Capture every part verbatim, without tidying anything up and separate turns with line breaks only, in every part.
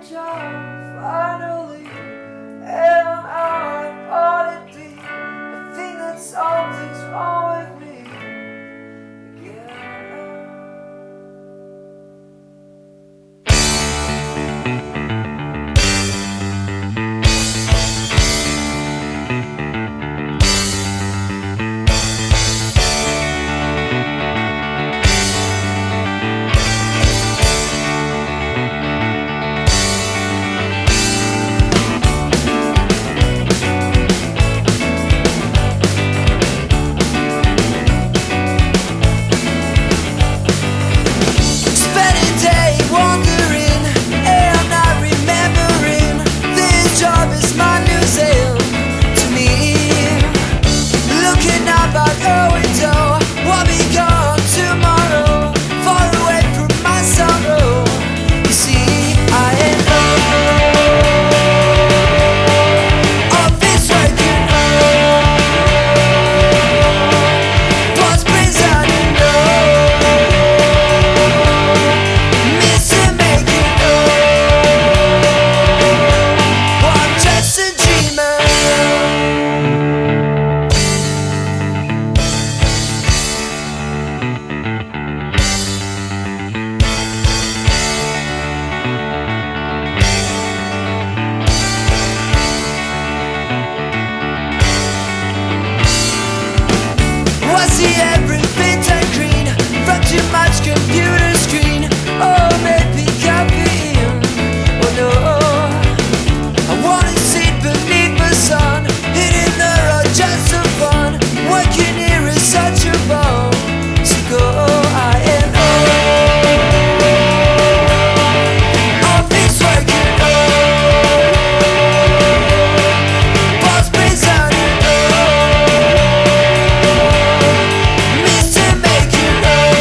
job finally, and I bought it deep. I think that something's wrong with me again. Too much computer screen, oh maybe caffeine. Oh no, I wanna sit beneath the sun, hitting the road just for fun. Working here is such a bore. So go I N O. Office working, oh. Boss prison, oh. Mister Making, oh.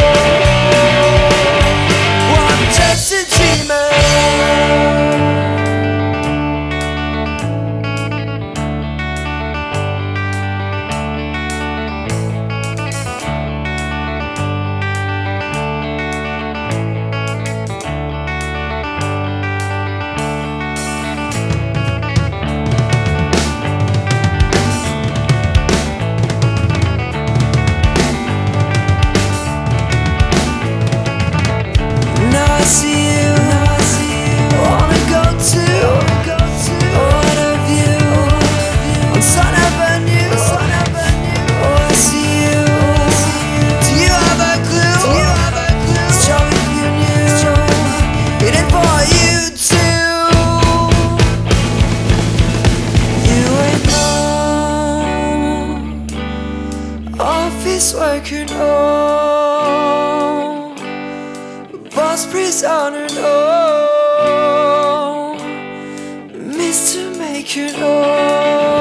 I see you, I wanna go to Point of View on Sun Avenue. Oh, I see you. Do you have a clue? Show if you knew. It ain't for you too. You ain't no office worker, no. Boss prisoner, no. Mister Maker, no.